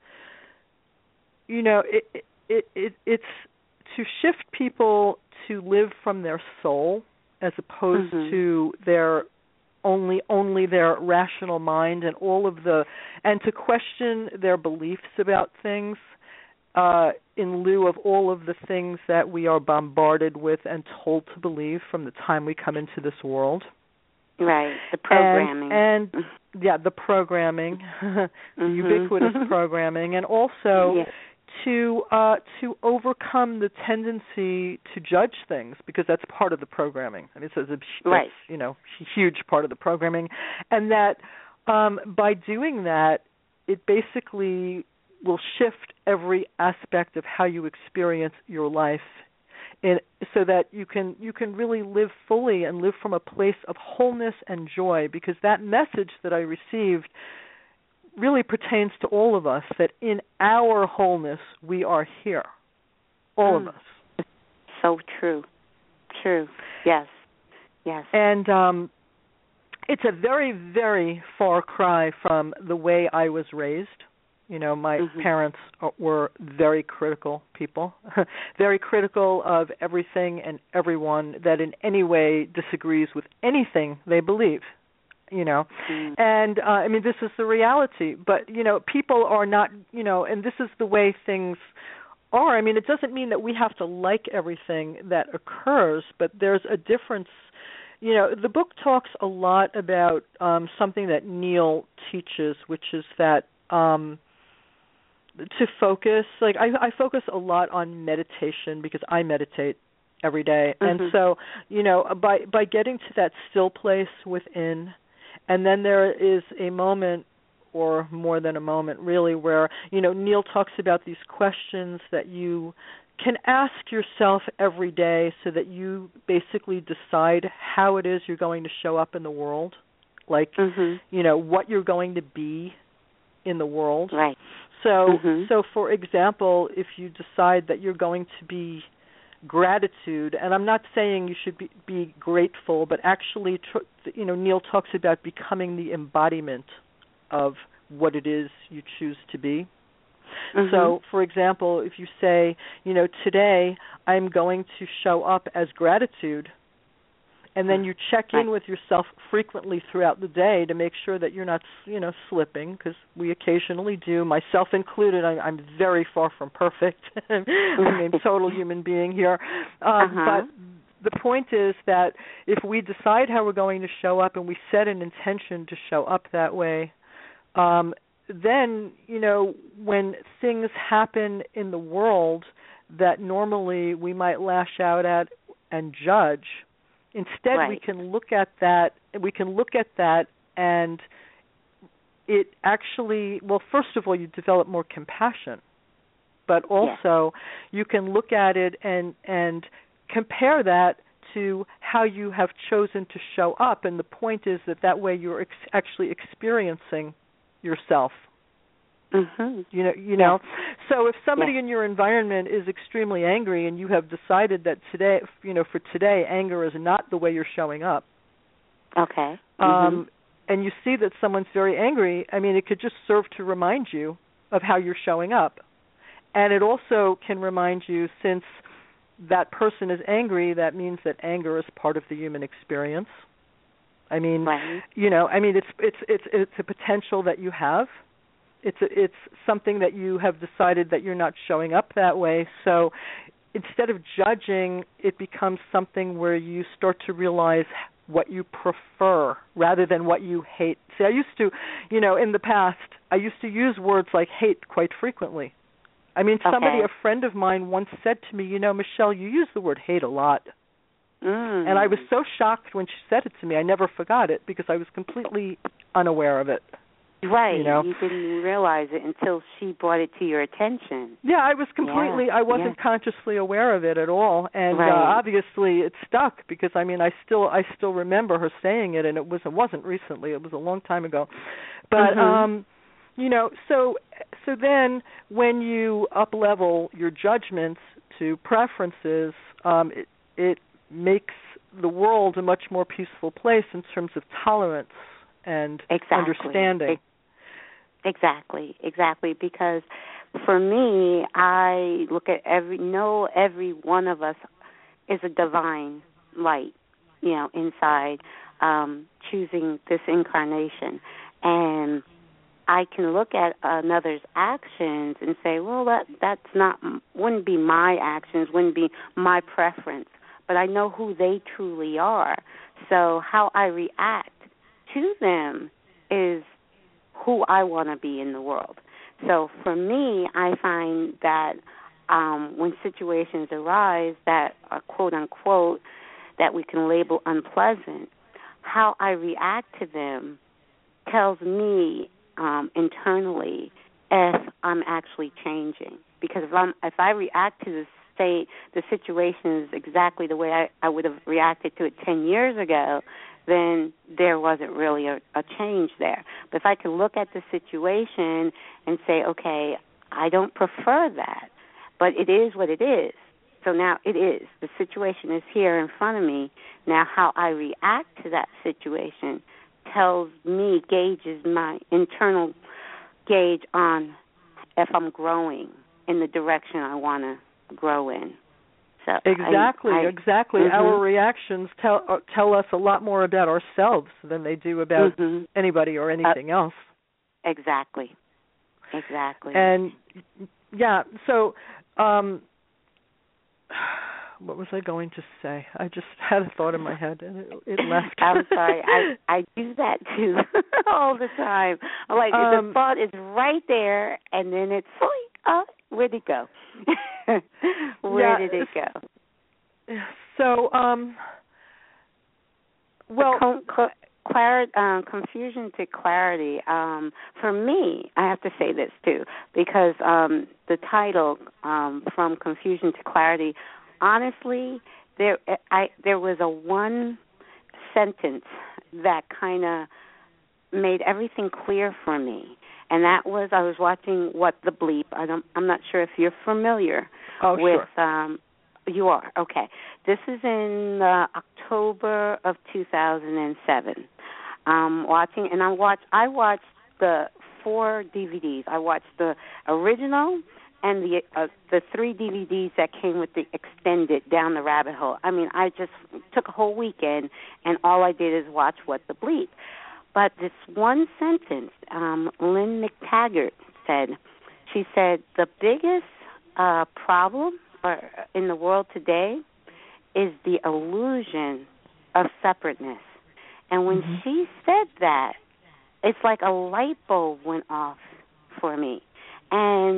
you know, it, it it it's to shift people to live from their soul as opposed mm-hmm. to their only only their rational mind and all of the and to question their beliefs about things uh, in lieu of all of the things that we are bombarded with and told to believe from the time we come into this world. Right, the programming. And, and yeah, the programming, the mm-hmm. ubiquitous programming, and also yes. to uh, to overcome the tendency to judge things, because that's part of the programming. I mean, it's a right. you know huge part of the programming, and that um, by doing that, it basically will shift every aspect of how you experience your life, in, so that you can you can really live fully and live from a place of wholeness and joy. Because that message that I received really pertains to all of us, that in our wholeness we are here, all mm. of us. So true, true, yes, yes. And um, it's a very, very far cry from the way I was raised. You know, my mm-hmm. parents were very critical people, very critical of everything and everyone that in any way disagrees with anything they believe. You know, mm. and uh, I mean, this is the reality. But, you know, people are not, you know, and this is the way things are. I mean, it doesn't mean that we have to like everything that occurs, but there's a difference. You know, the book talks a lot about um, something that Neil teaches, which is that um, to focus, like I, I focus a lot on meditation because I meditate every day. Mm-hmm. And so, you know, by by getting to that still place within, and then there is a moment, or more than a moment, really, where, you know, Neil talks about these questions that you can ask yourself every day so that you basically decide how it is you're going to show up in the world, like, mm-hmm. you know, what you're going to be in the world. Right. So, mm-hmm. so for example, if you decide that you're going to be gratitude, and I'm not saying you should be, be grateful, but actually, tr- you know, Neil talks about becoming the embodiment of what it is you choose to be. Mm-hmm. So, for example, if you say, you know, today I'm going to show up as gratitude, and then you check in with yourself frequently throughout the day to make sure that you're not, you know, slipping, because we occasionally do, myself included. I, I'm very far from perfect. I'm a total human being here. Um, uh-huh. But the point is that if we decide how we're going to show up and we set an intention to show up that way, um, then, you know, when things happen in the world that normally we might lash out at and judge. Instead, right. we can look at that. We can look at that, and it actually. Well, first of all, you develop more compassion, but also yes. you can look at it and and compare that to how you have chosen to show up. And the point is that that way you're ex- actually experiencing yourself. Mm-hmm. You know, you know. Yes. So if somebody yes. in your environment is extremely angry, and you have decided that today, you know, for today, anger is not the way you're showing up. Okay. Mm-hmm. Um, and you see that someone's very angry. I mean, it could just serve to remind you of how you're showing up, and it also can remind you, since that person is angry, that means that anger is part of the human experience. I mean, right. you know, I mean, it's it's it's it's a potential that you have. It's a, it's something that you have decided that you're not showing up that way. So instead of judging, it becomes something where you start to realize what you prefer rather than what you hate. See, I used to, you know, in the past, I used to use words like hate quite frequently. I mean, somebody, okay. a friend of mine once said to me, you know, Michelle, you use the word hate a lot. Mm. And I was so shocked when she said it to me. I never forgot it because I was completely unaware of it. Right. You know? You didn't realize it until she brought it to your attention. Yeah, I was completely, yeah. I wasn't yeah. consciously aware of it at all. And right. uh, obviously it stuck because, I mean, I still I still remember her saying it, and it, was, it wasn't recently. It was a long time ago. But, mm-hmm. um, you know, so so then when you up-level your judgments to preferences, um, it, it makes the world a much more peaceful place in terms of tolerance and exactly. understanding. It, exactly, exactly. Because for me, I look at every, know every one of us is a divine light, you know, inside, um, choosing this incarnation. And I can look at another's actions and say, well, that that's not, wouldn't be my actions, wouldn't be my preference. But I know who they truly are. So how I react to them is who I want to be in the world. So for me, I find that um, when situations arise that are quote unquote that we can label unpleasant, how I react to them tells me um, internally if I'm actually changing. Because if I'm if I react to the state, the situation is exactly the way I, I would have reacted to it ten years ago, then there wasn't really a, a change there. But if I can look at the situation and say, okay, I don't prefer that, but it is what it is. So now it is. The situation is here in front of me. Now how I react to that situation tells me, gauges my internal gauge on if I'm growing in the direction I want to grow in. So exactly, I, I, exactly. Mm-hmm. Our reactions tell uh, tell us a lot more about ourselves than they do about mm-hmm. anybody or anything uh, else. Exactly, exactly. And yeah, so um, what was I going to say? I just had a thought in my head and it, it left. I'm sorry. I I do that too all the time. I'm like um, the thought is right there, and then it's like, oh, where'd it go? Where yeah, did it go? So, um, well, com- co- clar- um, confusion to clarity. Um, for me, I have to say this too, because um, the title um, "From Confusion to Clarity," honestly, there I there was a one sentence that kind of made everything clear for me, and that was I was watching What the Bleep. I don't, I'm not sure if you're familiar oh, with. Sure. Um, you are okay. This is in uh, October of two thousand seven. Um, watching, and I watched. I watched the four D V Ds. I watched the original and the uh, the three D V Ds that came with the extended Down the Rabbit Hole. I mean, I just took a whole weekend, and all I did is watch What the Bleep. But this one sentence, um, Lynn McTaggart said, she said, the biggest uh, problem or, in the world today is the illusion of separateness. And when mm-hmm. she said that, it's like a light bulb went off for me. And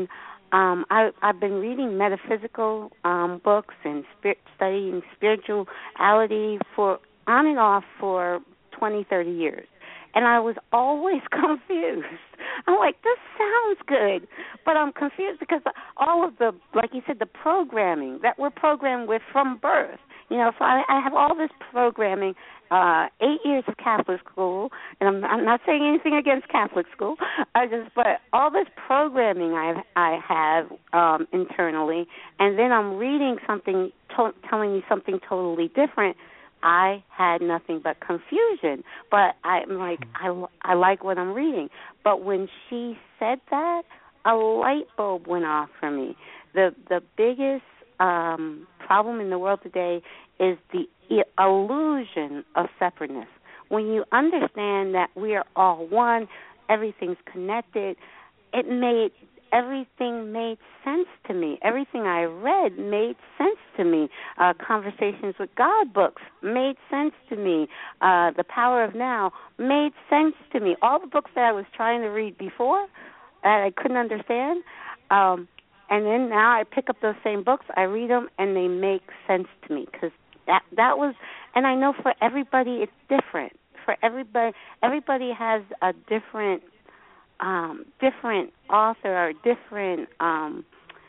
um, I, I've been reading metaphysical um, books and spirit, studying spirituality for on and off for twenty, thirty years. And I was always confused. I'm like, this sounds good, but I'm confused because all of the, like you said, the programming that we're programmed with from birth. You know, so I, I have all this programming, uh, eight years of Catholic school, and I'm, I'm not saying anything against Catholic school. I just, but all this programming I I have um, internally, and then I'm reading something to- telling me something totally different. I had nothing but confusion, but I'm like, I, I like what I'm reading. But when she said that, a light bulb went off for me. The the biggest um, problem in the world today is the illusion of separateness. When you understand that we are all one, everything's connected, it made everything made sense to me. Everything I read made sense to me. Uh, Conversations with God books made sense to me. Uh, The Power of Now made sense to me. All the books that I was trying to read before that I couldn't understand, um, and then now I pick up those same books, I read them, and they make sense to me because that that was. And I know for everybody it's different. For everybody, everybody has a different. Um, different author or different um,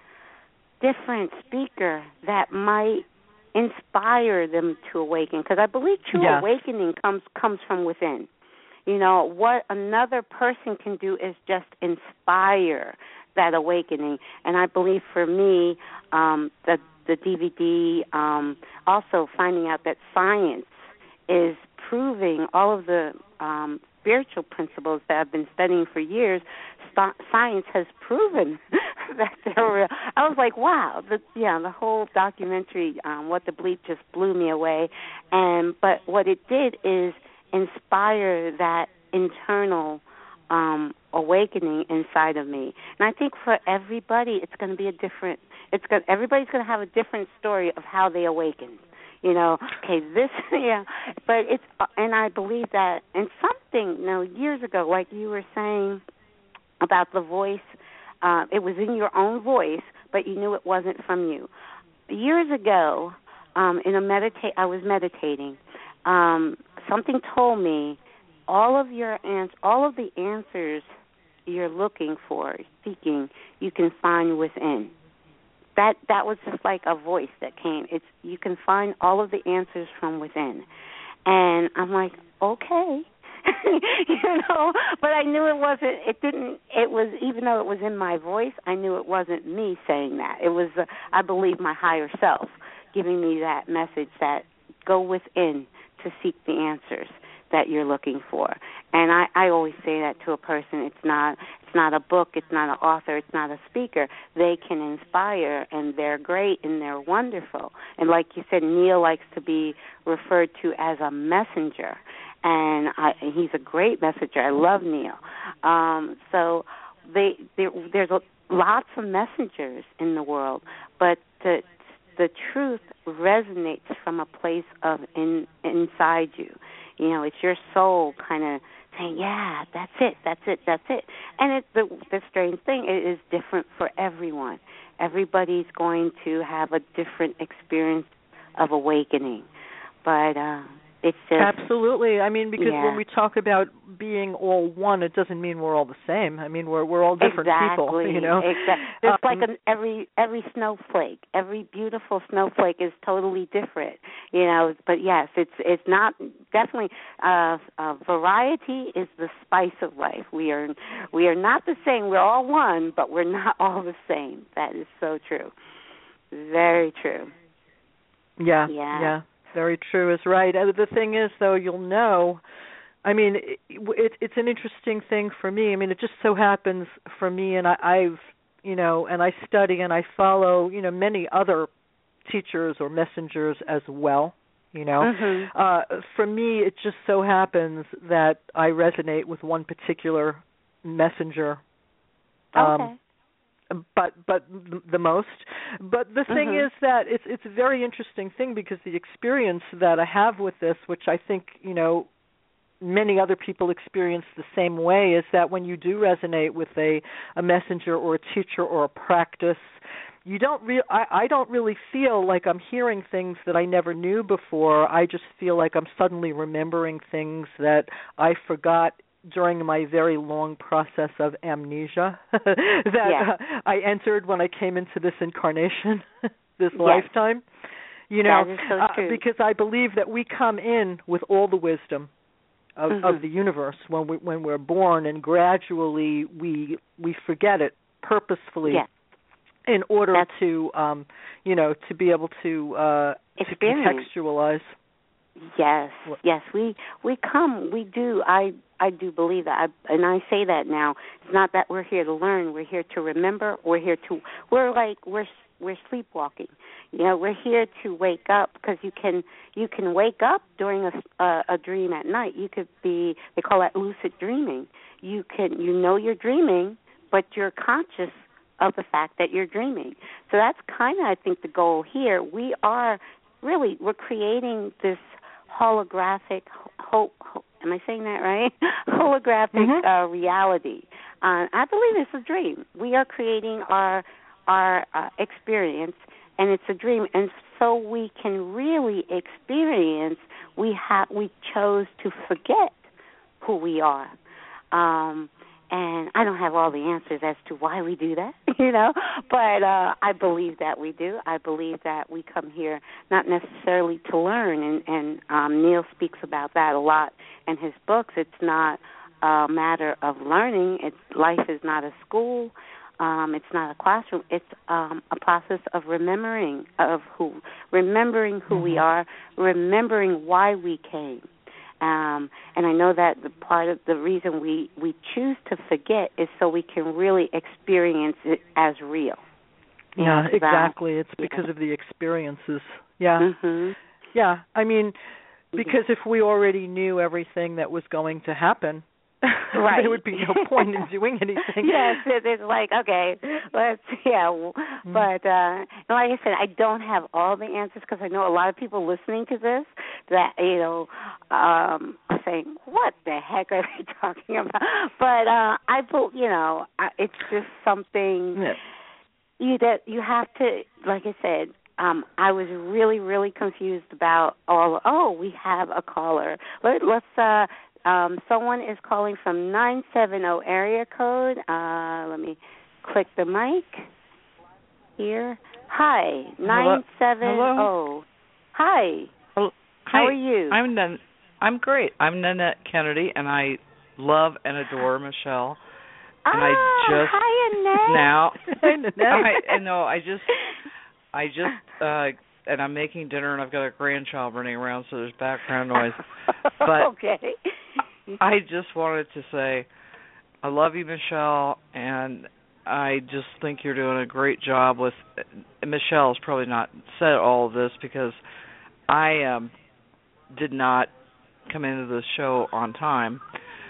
different speaker that might inspire them to awaken. Because I believe true yeah. awakening comes comes from within. You know, what another person can do is just inspire that awakening. And I believe for me, um, the the D V D, um, also finding out that science is proving all of the um, spiritual principles that I've been studying for years. St- science has proven that they're real. I was like, wow, the, yeah, the whole documentary, um, What the Bleep, just blew me away. And but what it did is inspire that internal um, awakening inside of me. And I think for everybody, it's going to be a different. It's going. Everybody's going to have a different story of how they awakened. You know, okay, this, yeah, but it's, and I believe that, and something, you know, years ago, like you were saying about the voice, uh, it was in your own voice, but you knew it wasn't from you. Years ago, um, in a meditate, I was meditating. Um, something told me all of your ans- all of the answers you're looking for, seeking, you can find within. That that was just like a voice that came. It's you can find all of the answers from within, and I'm like, okay, you know. But I knew it wasn't. It didn't. It was even though it was in my voice, I knew it wasn't me saying that. It was, uh, I believe, my higher self giving me that message that go within to seek the answers that you're looking for. And I, I always say that to a person. It's not it's not a book, it's not an author, it's not a speaker. They can inspire, and they're great, and they're wonderful. And like you said, Neil likes to be referred to as a messenger, and I, he's a great messenger. I love Neil. Um, so they, they, there's a, lots of messengers in the world, but the the truth resonates from a place of in, inside you. You know, it's your soul kind of saying, yeah, that's it, that's it, that's it. And it, the, the strange thing, it is different for everyone. Everybody's going to have a different experience of awakening. But uh, it's just... Absolutely. I mean, because yeah. when we talk about being all one, it doesn't mean we're all the same. I mean, we're we're all different exactly. people, you know. Exactly. There's um, like an, every every snowflake, every beautiful snowflake is totally different, you know. But yes, it's it's not definitely uh, uh, variety is the spice of life. We are we are not the same. We're all one, but we're not all the same. That is so true. Very true. Yeah. Yeah. Yeah. Very true is right. And the thing is, though, you'll know. I mean, it, it, it's an interesting thing for me. I mean, it just so happens for me, and I, I've, you know, and I study and I follow, you know, many other teachers or messengers as well. You know, mm-hmm. uh, for me, it just so happens that I resonate with one particular messenger. Okay. Um, but but the most. But the thing mm-hmm. is that it's it's a very interesting thing because the experience that I have with this, which I think, you know, many other people experience the same way, is that when you do resonate with a, a messenger or a teacher or a practice, you don't re- I, I don't really feel like I'm hearing things that I never knew before. I just feel like I'm suddenly remembering things that I forgot during my very long process of amnesia that yeah. uh, I entered when I came into this incarnation, this yes. lifetime. You know, that is so uh, true. because I believe that we come in with all the wisdom of, mm-hmm. of the universe when we when we're born, and gradually we we forget it purposefully yes. in order That's, to um, you know to be able to uh, to contextualize. Yes, yes, we we come, we do. I I do believe that, I, and I say that now. It's not that we're here to learn. We're here to remember. We're here to. We're like we're we're sleepwalking. You know, we're here to wake up, because you can you can wake up during a, a a dream at night. You could be, they call that lucid dreaming. You can you know you're dreaming, but you're conscious of the fact that you're dreaming. So that's kind of, I think, the goal here. We are really we're creating this holographic hope. Ho- am I saying that right? holographic mm-hmm. uh, reality. Uh, I believe it's a dream. We are creating our our uh, experience, and it's a dream. And so we can really experience. We have we chose to forget who we are. Um, And I don't have all the answers as to why we do that, you know, but uh, I believe that we do. I believe that we come here not necessarily to learn, and, and um, Neil speaks about that a lot in his books. It's not a matter of learning. It's, life is not a school. Um, it's not a classroom. It's um, a process of remembering of who, remembering who mm-hmm. we are, remembering why we came. Um, and I know that the part of the reason we, we choose to forget is so we can really experience it as real. Yeah, know, exactly. that, it's because yeah. of the experiences. Yeah. Mm-hmm. Yeah. I mean, because if we already knew everything that was going to happen, right. there would be no point in doing anything. Yes, it, it's like, okay, let's, yeah. Mm-hmm. But, uh, like I said, I don't have all the answers, because I know a lot of people listening to this that, you know, um, are saying, what the heck are they talking about? But uh, I, you know, it's just something yeah. you that you have to, like I said, Um, I was really, really confused about all. Oh, we have a caller. Let, let's. Uh, um, someone is calling from nine seven zero area code. Uh, let me click the mic here. Hi, nine seven zero. Hi. Hello. How Hi. are you? I'm Nan- I'm great. I'm Nanette Kennedy, and I love and adore Michelle. And ah, I just hi, Annette. Now, hi, Nanette. I, I know. I just. I just, uh, and I'm making dinner, and I've got a grandchild running around, so there's background noise. But okay. I just wanted to say I love you, Michelle, and I just think you're doing a great job with, Michelle's probably not said all of this, because I um, did not come into the show on time.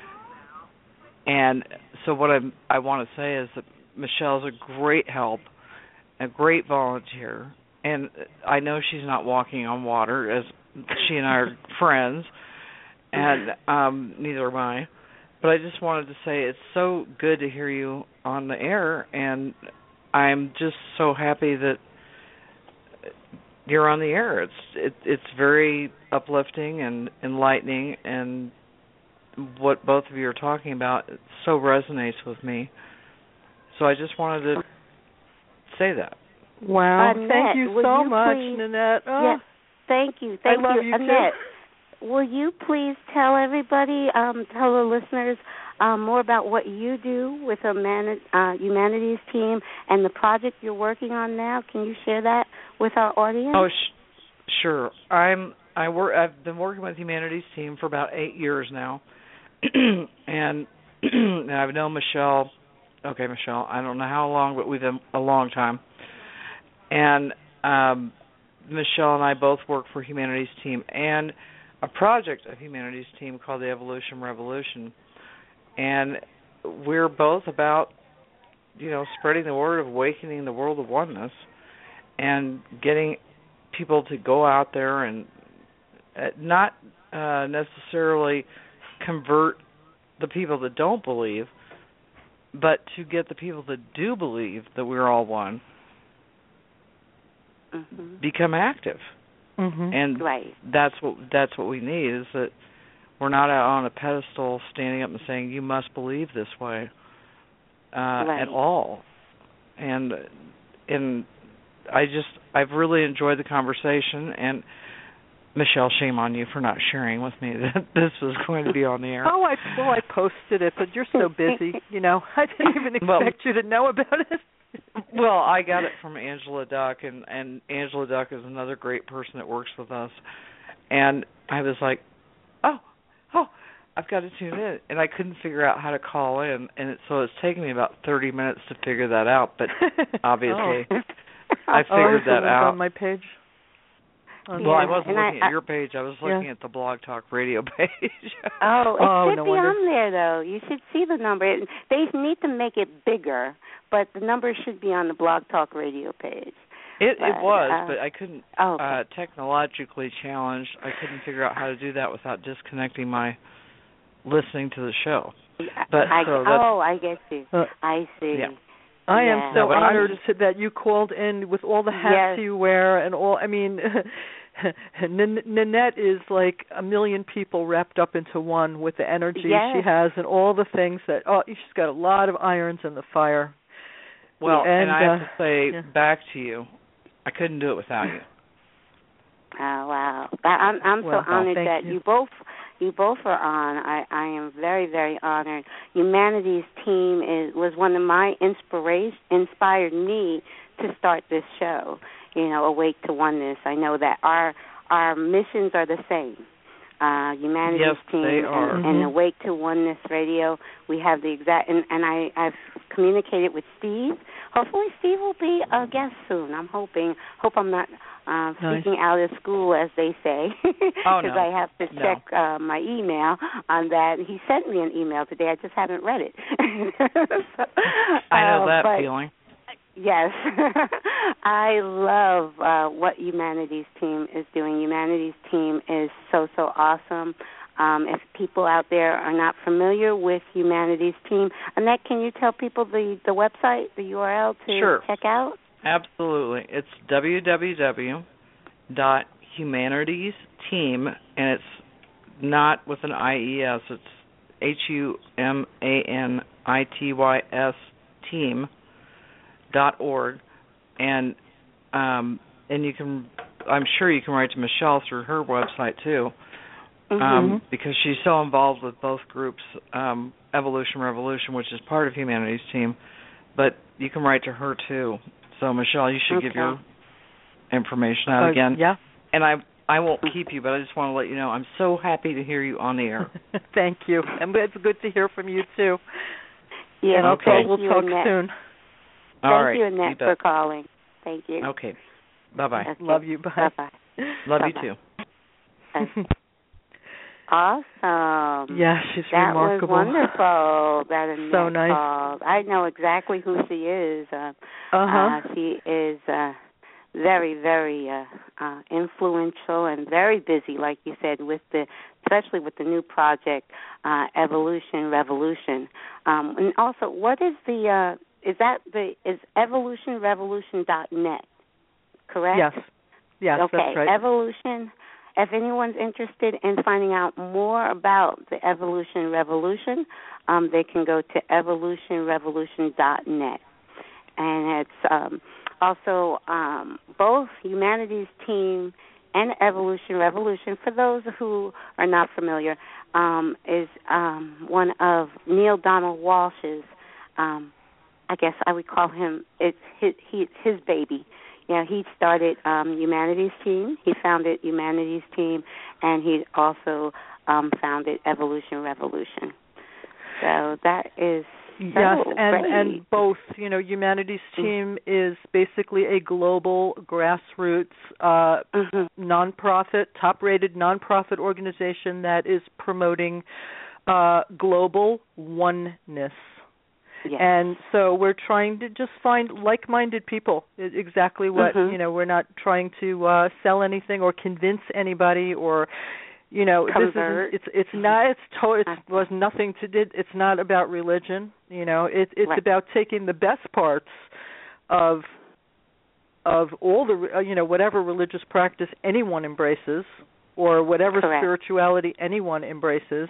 And so what I'm, I want to say is that Michelle's a great help, a great volunteer, and I know she's not walking on water, as she and I are friends, and um, neither am I. But I just wanted to say it's so good to hear you on the air, and I'm just so happy that you're on the air. It's it, it's very uplifting and enlightening, and what both of you are talking about so resonates with me. So I just wanted to say that. Wow. Annette, thank you so you much, please, Nanette. Oh, yes, thank you. Thank I love you, you Annette. Too. Will you please tell everybody, um, tell the listeners um, more about what you do with the Man- uh, Humanities team and the project you're working on now? Can you share that with our audience? Oh, sh- sure. I'm I work. I've been working with Humanities team for about eight years now, and, and I've known Michelle. Okay, Michelle. I don't know how long, but we've been a long time. And um, Michelle and I both work for Humanities team and a project of Humanities team called the Evolution Revolution. And we're both about, you know, spreading the word of awakening the world of oneness and getting people to go out there and uh, not uh, necessarily convert the people that don't believe, but to get the people that do believe that we're all one mm-hmm. become active. Mm-hmm. And right. that's what that's what we need, is that we're not out on a pedestal standing up and saying you must believe this way uh, right. at all. And and I just I've really enjoyed the conversation. And Michelle, shame on you for not sharing with me that this was going to be on the air. Oh, I well I posted it, but you're so busy, you know. I didn't even expect well, you to know about it. Well, I got it from Angela Duck, and, and Angela Duck is another great person that works with us. And I was like, oh, oh, I've got to tune in. And I couldn't figure out how to call in, and it, so it's taken me about thirty minutes to figure that out. But obviously, oh. I figured oh, that out. On my page. Well, yeah, I wasn't looking I, at your page. I was looking yeah. at the Blog Talk Radio page. oh, it oh, should no be wonder. on there, though. You should see the number. They need to make it bigger, but the number should be on the Blog Talk Radio page. It, but, it was, uh, but I couldn't, oh, okay. uh, technologically challenged, I couldn't figure out how to do that without disconnecting my listening to the show. But I, so oh, I get you. Uh, I see. Yeah. I yeah. am so No, honored just, to, that you called in with all the hats yes. you wear and all. I mean, N- Nanette is like a million people wrapped up into one with the energy yes. she has and all the things that. Oh, she's got a lot of irons in the fire. Well, and, and I have uh, to say yeah. back to you, I couldn't do it without you. Oh wow! I'm I'm well, so honored thank that you. you both you both are on. I, I am very very honored. Humanity's Team is was one of my inspiration inspired me to start this show. You know, Awake to Oneness. I know that our our missions are the same. Uh, Humanity's yes, Team they are. and, Mm-hmm. and Awake to Oneness Radio. We have the exact and, and I I've communicated with Steve. Hopefully Steve will be a guest soon. I'm hoping. Hope I'm not uh, nice. speaking out of school, as they say, because oh, no. I have to no. check uh, my email on that. He sent me an email today. I just haven't read it. so, I know uh, that but, feeling. Yes. I love uh, what Humanity's Team is doing. Humanity's Team is so, so awesome. Um, if people out there are not familiar with Humanity's Team, Annette, can you tell people the, the website, the U R L to Sure. check out? Absolutely. It's w w w dot humanities team, and it's not with an I E S. It's H U M A N I T Y S team dot org, and um, and you can, I'm sure you can write to Michelle through her website too, Mm-hmm. um, because she's so involved with both groups, um, Evolution Revolution, which is part of Humanity's Team, but you can write to her too. So Michelle, you should okay. give your information out uh, again. Yeah. And I I won't keep you, but I just want to let you know I'm so happy to hear you on the air. Thank you. And it's good to hear from you too. Yeah, and okay. talk, we'll you, talk Annette. soon. All Thank right. you, Annette, you for calling. Thank you. Okay. Bye-bye. Okay. Love you. Bye. Bye-bye. Love Bye-bye. you too. Okay. Awesome. Yeah, she's that remarkable. was wonderful. That Annette So nice. called. I know exactly who she is. Uh, Uh-huh. uh, she is uh, very, very uh, uh, influential and very busy, like you said, with the, especially with the new project, uh, Evolution Revolution. Um, and also, what is the? Uh, is that the? Is evolution revolution dot net? Correct. Yes. Yes, okay. that's right. Evolution. If anyone's interested in finding out more about the Evolution Revolution, um, they can go to evolution revolution dot net. And it's um, also um, both Humanity's Team and Evolution Revolution, for those who are not familiar, um, is um, one of Neale Donald Walsch's, um, I guess I would call him, it's his, he, his baby. Yeah, he started um, Humanity's Team. He founded Humanity's Team, and he also um, founded Evolution Revolution. So that is so yes, and great. and both. You know, Humanity's Team is basically a global grassroots uh, mm-hmm. nonprofit, top-rated nonprofit organization that is promoting uh, global oneness. Yes. And so we're trying to just find like-minded people. Is exactly what, mm-hmm. you know, we're not trying to uh, sell anything or convince anybody or, You know, Convert. this is it's it's not it's to, it was nothing to did. It's not about religion. You know, it, it's right. about taking the best parts of of all the you know whatever religious practice anyone embraces, or whatever Correct. spirituality anyone embraces,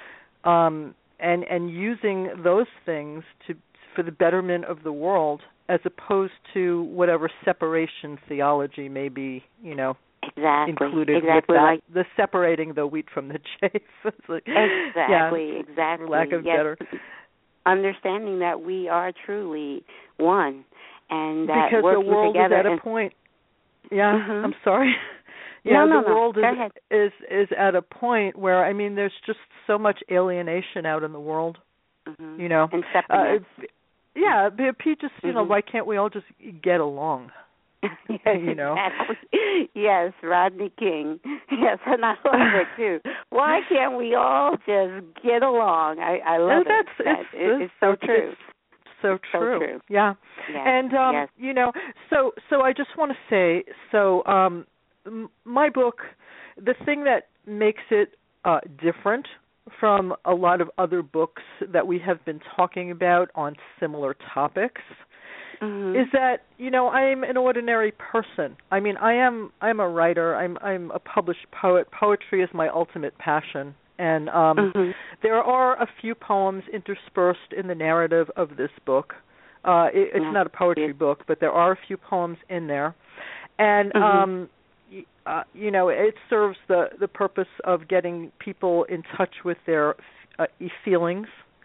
um, and and using those things to for the betterment of the world, as opposed to whatever separation theology may be, you know, exactly. included exactly with that, like, the separating the wheat from the chaff. like, exactly, yeah, exactly. For lack of yes. better. Understanding that we are truly one, and that because working the world together is at and, a point. Yeah, mm-hmm. I'm sorry. no, yeah, no, the no. world Go is ahead. is is at a point where I mean, there's just so much alienation out in the world. Mm-hmm. You know, and separateness. Uh, yeah, but Pete, just you mm-hmm. know, why can't we all just get along? yes, you know. Exactly. Yes, Rodney King. Yes, and I love it too. Why can't we all just get along? I, I love and that's, it. That, it's, it. It's so true. It's so it's true. So true. Yeah. Yes. And um, yes. you know, so so I just want to say, so um, m- my book, the thing that makes it uh, different from a lot of other books that we have been talking about on similar topics, mm-hmm. is that, you know, I'm an ordinary person. I mean, I am I'm a writer. I'm I'm a published poet. Poetry is my ultimate passion. And um, mm-hmm. there are a few poems interspersed in the narrative of this book. Uh, it, it's yeah. not a poetry yeah. book, but there are a few poems in there. And mm-hmm. um, Uh, you know, it serves the, the purpose of getting people in touch with their uh, feelings,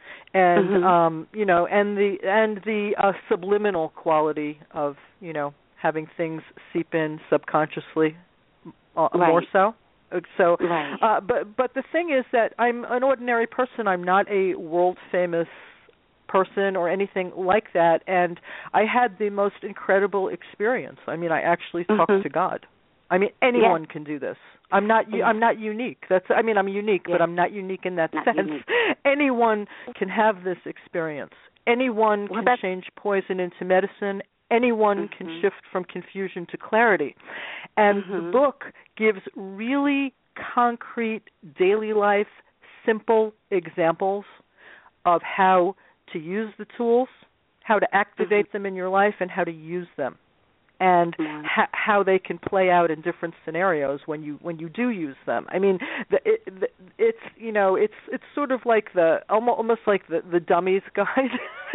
and mm-hmm. um, you know, and the and the uh, subliminal quality of you know having things seep in subconsciously, uh, right. more so. So, right. uh, but but the thing is that I'm an ordinary person. I'm not a world famous person or anything like that, and I had the most incredible experience. I mean, I actually talked mm-hmm. to God. I mean, anyone yes. can do this. I'm not. I'm not unique. That's. I mean, I'm unique, yes. but I'm not unique in that not sense. Unique. Anyone can have this experience. Anyone well, can that's... change poison into medicine. Anyone mm-hmm. can shift from confusion to clarity. And mm-hmm. the book gives really concrete, daily life, simple examples of how to use the tools, how to activate mm-hmm. them in your life, and how to use them. And mm-hmm. ha- how they can play out in different scenarios when you when you do use them. I mean, the, it, the, it's you know it's it's sort of like the almost, almost like the, the dummies guide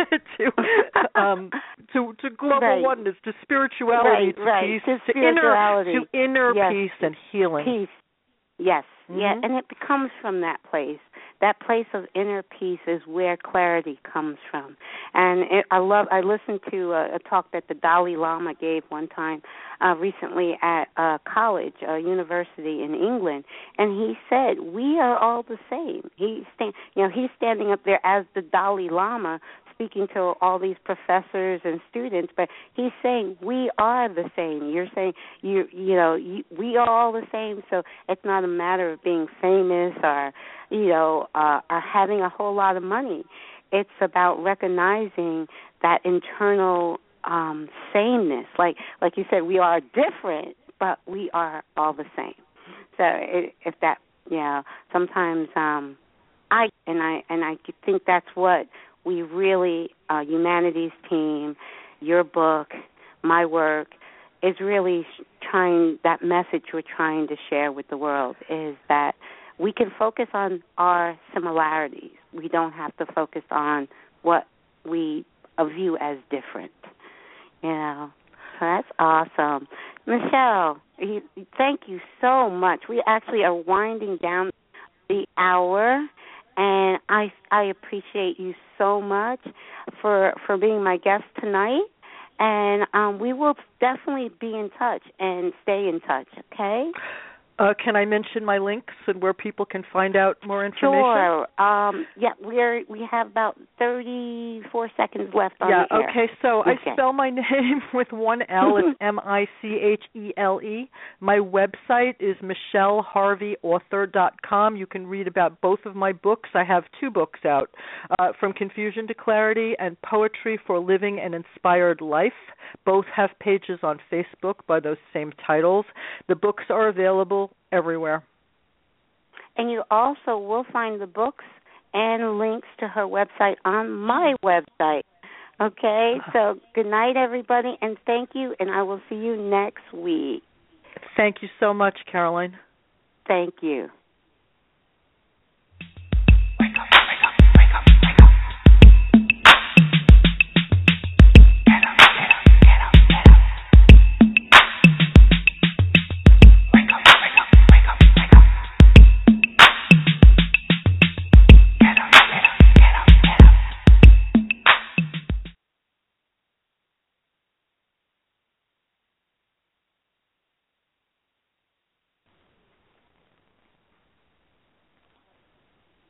to um, to to global right. oneness, to spirituality, right, to right. peace, to, to inner to inner yes. peace and healing. Peace. Yes, mm-hmm. yeah, and it comes from that place. That place of inner peace is where clarity comes from. And it, I love. I listened to a, a talk that the Dalai Lama gave one time uh, recently at a college, a university in England, and he said, "We are all the same." He stand, you know, he's standing up there as the Dalai Lama, speaking to all these professors and students, but he's saying we are the same. You're saying you you know you, we are all the same. So it's not a matter of being famous or you know uh, or having a whole lot of money. It's about recognizing that internal um, sameness. Like like you said, we are different, but we are all the same. So it, if that you know sometimes um, I and I and I think that's what. We really, uh, Humanities Team, your book, my work, is really trying, that message we're trying to share with the world is that we can focus on our similarities. We don't have to focus on what we view as different. You know, so that's awesome. Michelle, you, thank you so much. We actually are winding down the hour. And I I appreciate you so much for for being my guest tonight. And um, we will definitely be in touch and stay in touch, okay? Uh, can I mention my links and where people can find out more information? Sure. Um, yeah, we're we have about thirty-four seconds left on yeah, the air. okay, so okay. I spell my name with one L. It's M I C H E L E. My website is michelle harvey author dot com. You can read about both of my books. I have two books out, uh, From Confusion to Clarity and Poetry for Living an Inspired Life. Both have pages on Facebook by those same titles. The books are available everywhere. And you also will find the books and links to her website on my website. Okay? So good night, everybody, and thank you, and I will see you next week. Thank you so much, Caroline. Thank you.